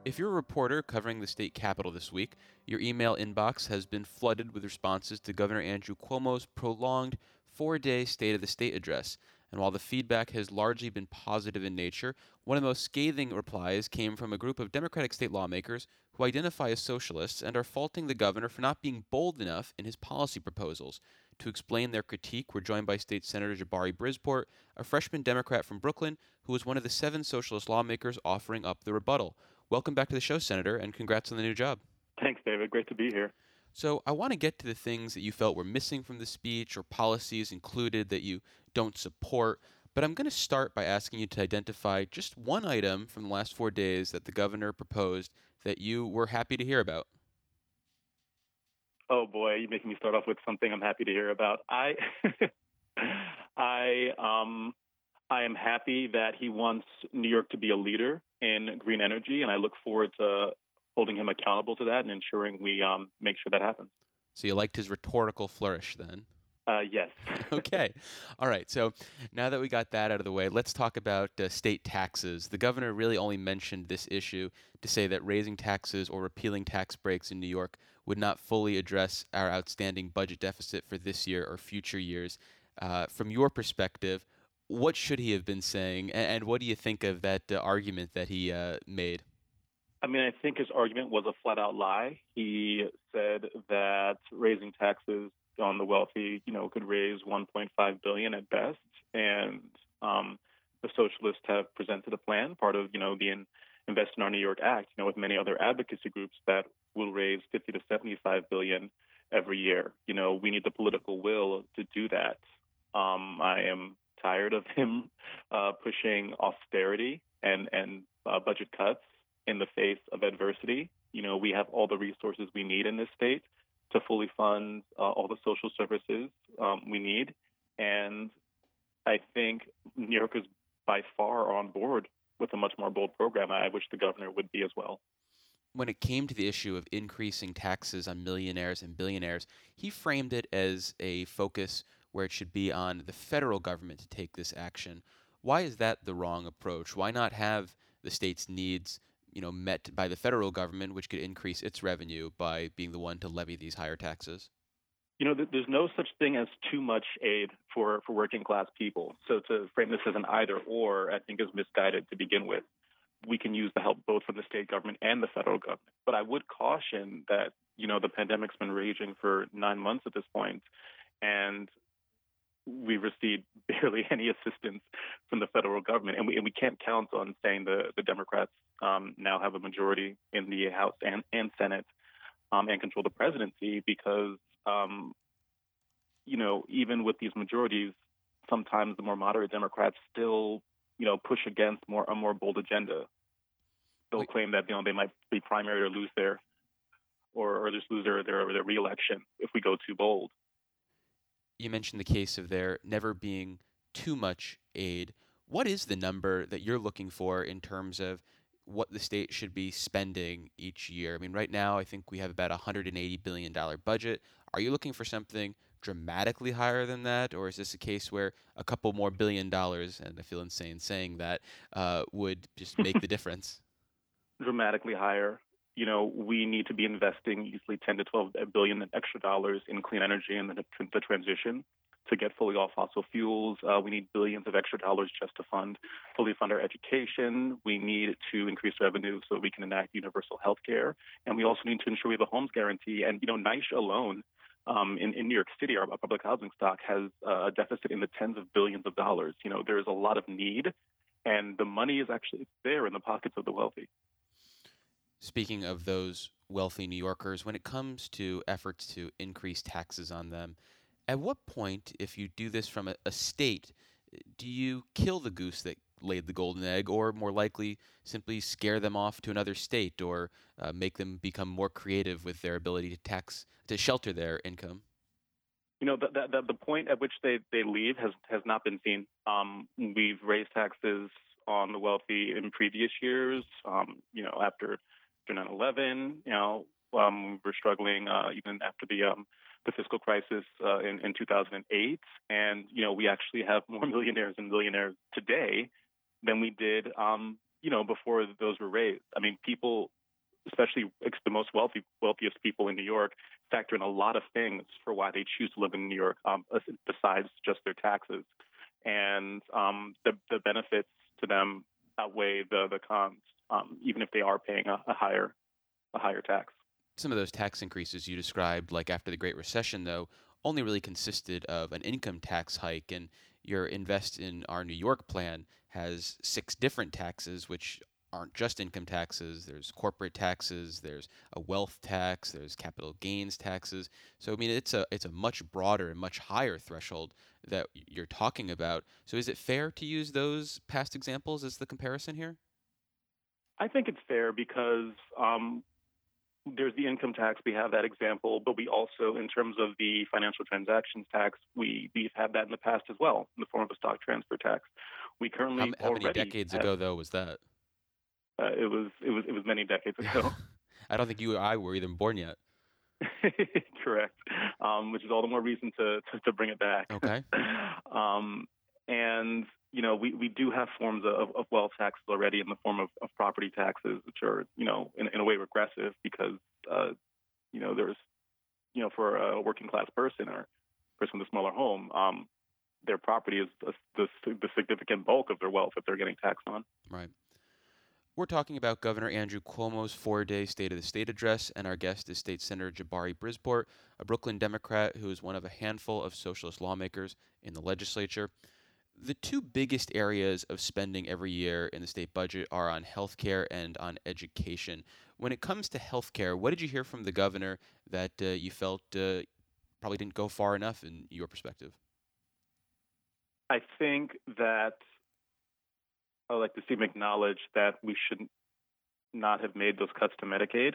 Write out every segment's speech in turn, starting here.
If you're a reporter covering the state capitol this week, your email inbox has been flooded with responses to Governor Andrew Cuomo's prolonged 4-day State of the State address. And while the feedback has largely been positive in nature, one of the most scathing replies came from a group of Democratic state lawmakers who identify as socialists and are faulting the governor for not being bold enough in his policy proposals. To explain their critique, we're joined by State Senator Jabari Brisport, a freshman Democrat from Brooklyn who was one of the 7 socialist lawmakers offering up the rebuttal. Welcome back to the show, Senator, and congrats on the new job. Thanks, David. Great to be here. So I want to get to the things that you felt were missing from the speech or policies included that you don't support. But I'm going to start by asking you to identify just one item from the last 4 days that the governor proposed that you were happy to hear about. Oh boy, you're making me start off with something I'm happy to hear about. I am happy that he wants New York to be a leader in green energy, and I look forward to holding him accountable to that and ensuring we make sure that happens. So you liked his rhetorical flourish then? Yes. Okay. All right. So now that we got that out of the way, let's talk about state taxes. The governor really only mentioned this issue to say that raising taxes or repealing tax breaks in New York would not fully address our outstanding budget deficit for this year or future years. From your perspective, what should he have been saying, and what do you think of that argument that he made? I mean, I think his argument was a flat-out lie. He said that raising taxes on the wealthy, could raise $1.5 billion at best, and the socialists have presented a plan, part of the Invest in Our New York Act, with many other advocacy groups that will raise 50 to 75 billion every year. We need the political will to do that. I am tired of him pushing austerity and budget cuts in the face of adversity. We have all the resources we need in this state to fully fund all the social services we need. And I think New Yorkers by far are on board with a much more bold program. I wish the governor would be as well. When it came to the issue of increasing taxes on millionaires and billionaires, he framed it as a focus where it should be on the federal government to take this action. Why is that the wrong approach? Why not have the state's needs met by the federal government, which could increase its revenue by being the one to levy these higher taxes? There's no such thing as too much aid for working class people. So to frame this as an either or, I think is misguided to begin with. We can use the help both from the state government and the federal government. But I would caution that, the pandemic's been raging for 9 months at this point, and we've received barely any assistance from the federal government. And we can't count on saying the Democrats now have a majority in the House and Senate and control the presidency because, even with these majorities, sometimes the more moderate Democrats still, push against a more bold agenda. They'll claim that, they might be primary or lose or just lose their reelection if we go too bold. You mentioned the case of there never being too much aid. What is the number that you're looking for in terms of what the state should be spending each year? I mean, right now, I think we have about a $180 billion budget. Are you looking for something dramatically higher than that? Or is this a case where a couple more $1 billion, and I feel insane saying that, would just make the difference? Dramatically higher. We need to be investing easily 10 to 12 billion extra dollars in clean energy and the transition to get fully off fossil fuels. We need billions of extra dollars just to fully fund our education. We need to increase revenue so we can enact universal health care. And we also need to ensure we have a homes guarantee. And, NYCHA alone in New York City, our public housing stock has a deficit in the tens of billions of dollars. There is a lot of need, and the money is actually there in the pockets of the wealthy. Speaking of those wealthy New Yorkers, when it comes to efforts to increase taxes on them, at what point, if you do this from a state, do you kill the goose that laid the golden egg, or more likely simply scare them off to another state, or make them become more creative with their ability to shelter their income? The point at which they leave has not been seen. We've raised taxes on the wealthy in previous years. After 9/11, we're struggling even after the fiscal crisis in 2008, and we actually have more millionaires and billionaires today than we did before those were raised. I mean, people especially the most wealthiest people in New York, factor in a lot of things for why they choose to live in New York, besides just their taxes. And the benefits to them outweigh the cons, even if they are paying a higher tax. Some of those tax increases you described, like after the Great Recession, though, only really consisted of an income tax hike, and your Invest in Our New York plan has 6 different taxes, which aren't just income taxes. There's corporate taxes, there's a wealth tax, there's capital gains taxes. So I mean, it's a much broader and much higher threshold that you're talking about. So is it fair to use those past examples as the comparison here? I think it's fair because there's the income tax. We have that example, but we also, in terms of the financial transactions tax, we've had that in the past as well in the form of a stock transfer tax. We currently How many already decades have, ago though was that? it was many decades ago. I don't think you or I were even born yet. Correct. Which is all the more reason to bring it back. Okay. And we do have forms of wealth taxes already in the form of property taxes, which are in a way regressive because there's for a working class person or person with a smaller home, their property is the significant bulk of their wealth that they're getting taxed on. Right. We're talking about Governor Andrew Cuomo's 4-day State of the State address, and our guest is State Senator Jabari Brisport, a Brooklyn Democrat who is one of a handful of socialist lawmakers in the legislature. The 2 biggest areas of spending every year in the state budget are on healthcare and on education. When it comes to healthcare, what did you hear from the governor that you felt probably didn't go far enough in your perspective? I think that I'd like to see him acknowledge that we should not have made those cuts to Medicaid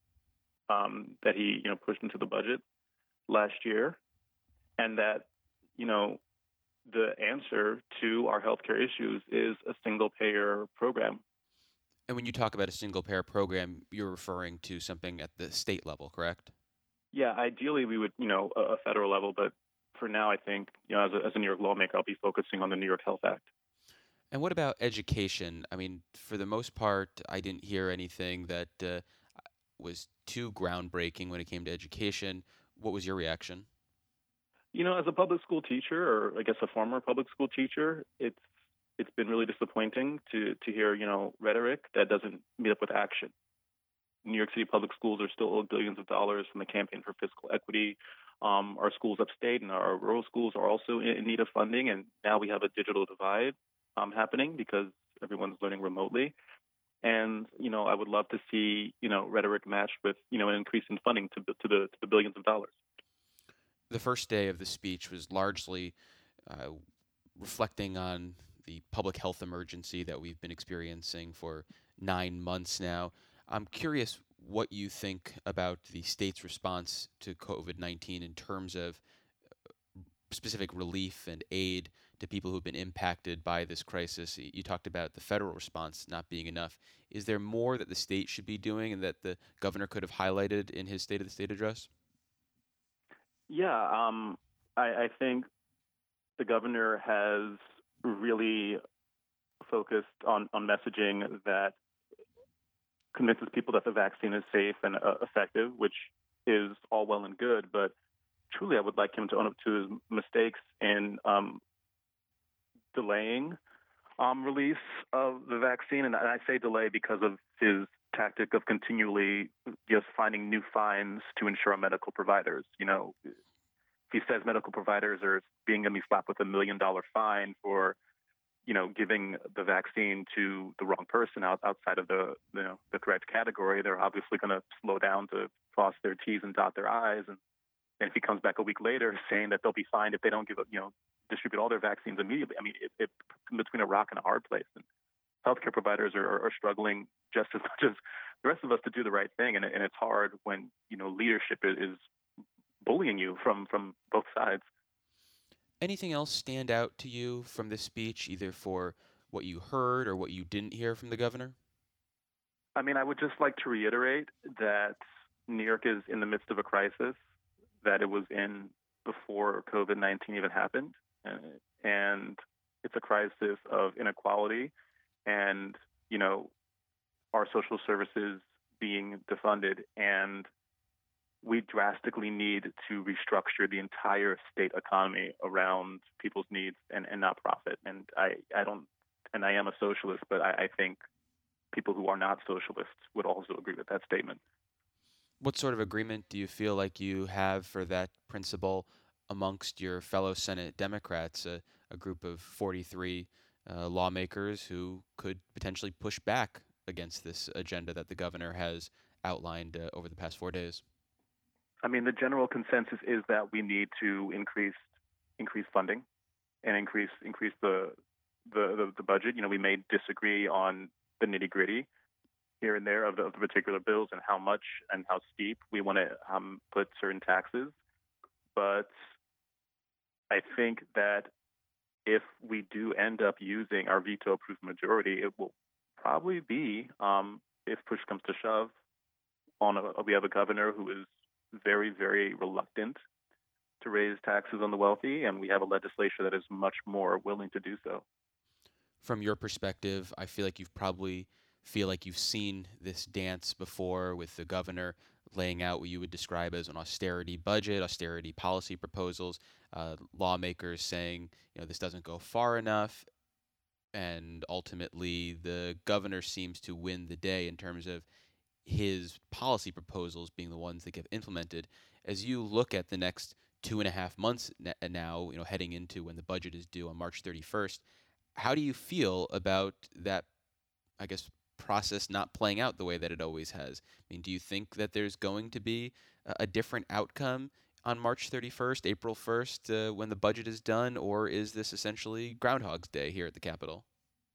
that he pushed into the budget last year, and that the answer to our healthcare issues is a single-payer program. And when you talk about a single-payer program, you're referring to something at the state level, correct? Yeah, ideally we would, a federal level, but for now, I think, as a New York lawmaker, I'll be focusing on the New York Health Act. And what about education? I mean, for the most part, I didn't hear anything that was too groundbreaking when it came to education. What was your reaction? As a public school teacher, or I guess a former public school teacher, it's been really disappointing to hear rhetoric that doesn't meet up with action. New York City public schools are still owed billions of dollars from the Campaign for Fiscal Equity. Our schools upstate and our rural schools are also in need of funding, and now we have a digital divide happening because everyone's learning remotely. And I would love to see rhetoric matched with an increase in funding to the billions of dollars. The first day of the speech was largely reflecting on the public health emergency that we've been experiencing for 9 months now. I'm curious what you think about the state's response to COVID-19 in terms of specific relief and aid to people who've been impacted by this crisis. You talked about the federal response not being enough. Is there more that the state should be doing and that the governor could have highlighted in his State of the State address? Yeah, I think the governor has really focused on messaging that convinces people that the vaccine is safe and effective, which is all well and good. But truly, I would like him to own up to his mistakes in delaying release of the vaccine. And I say delay because of his tactic of continually just finding new fines to ensure medical providers. If he says medical providers are being going to be slapped with $1 million fine for giving the vaccine to the wrong person outside of the correct category, they're obviously going to slow down to cross their T's and dot their I's. And if he comes back a week later saying that they'll be fined if they don't distribute all their vaccines immediately, I mean, it's between a rock and a hard place. And healthcare providers are struggling just as much as the rest of us to do the right thing. And it's hard when, leadership is bullying you from both sides. Anything else stand out to you from this speech, either for what you heard or what you didn't hear from the governor? I mean, I would just like to reiterate that New York is in the midst of a crisis that it was in before COVID-19 even happened. And it's a crisis of inequality. And, our social services being defunded, and we drastically need to restructure the entire state economy around people's needs and not profit. And I am a socialist, but I think people who are not socialists would also agree with that statement. What sort of agreement do you feel like you have for that principle amongst your fellow Senate Democrats, a group of 43 lawmakers who could potentially push back against this agenda that the governor has outlined over the past 4 days? I mean, the general consensus is that we need to increase funding and increase the budget. You know, we may disagree on the nitty gritty here and there of the particular bills and how much and how steep we want to put certain taxes. But I think that if we do end up using our veto-proof majority, it will probably be, if push comes to shove, we have a governor who is very, very reluctant to raise taxes on the wealthy, and we have a legislature that is much more willing to do so. From your perspective, I feel like you've seen this dance before with the governor laying out what you would describe as an austerity budget, austerity policy proposals, lawmakers saying, this doesn't go far enough, and ultimately the governor seems to win the day in terms of his policy proposals being the ones that get implemented. As you look at the next 2.5 months now, heading into when the budget is due on March 31st, how do you feel about that, I guess, process not playing out the way that it always has? I mean, do you think that there's going to be a different outcome on March 31st, April 1st, when the budget is done, or is this essentially Groundhog's Day here at the Capitol?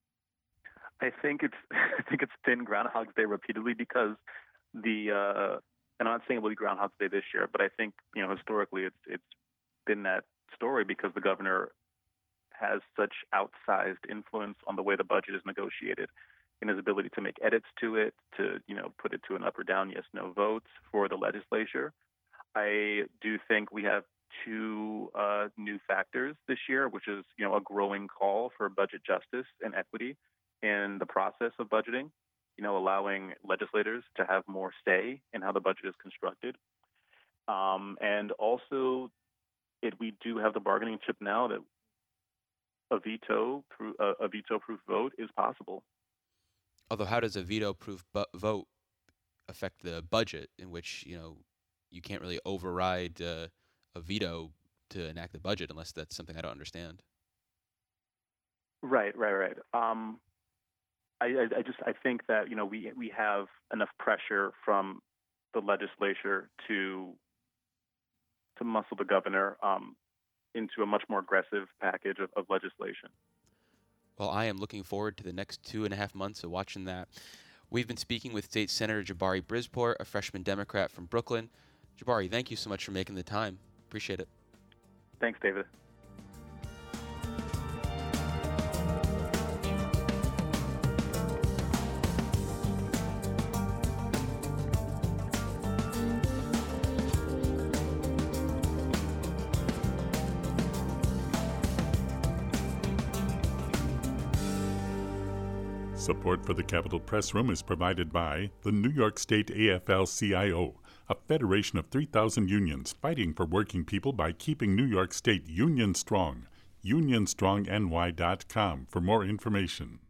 I think it's been Groundhog's Day repeatedly because and I'm not saying it will be Groundhog's Day this year, but I think historically it's been that story because the governor has such outsized influence on the way the budget is negotiated, in his ability to make edits to it, to put it to an up or down yes no votes for the legislature. I do think we have two new factors this year, which is a growing call for budget justice and equity in the process of budgeting, allowing legislators to have more say in how the budget is constructed. And also, we do have the bargaining chip now that a veto-proof vote is possible. Although, how does a veto-proof vote affect the budget, in which you can't really override a veto to enact the budget unless that's something I don't understand? Right. I think that we have enough pressure from the legislature to muscle the governor into a much more aggressive package of legislation. Well, I am looking forward to the next 2.5 months of watching that. We've been speaking with State Senator Jabari Brisport, a freshman Democrat from Brooklyn. Jabari, thank you so much for making the time. Appreciate it. Thanks, David. Support for the Capitol Press Room is provided by the New York State AFL-CIO, a federation of 3,000 unions fighting for working people by keeping New York State union strong. UnionStrongNY.com for more information.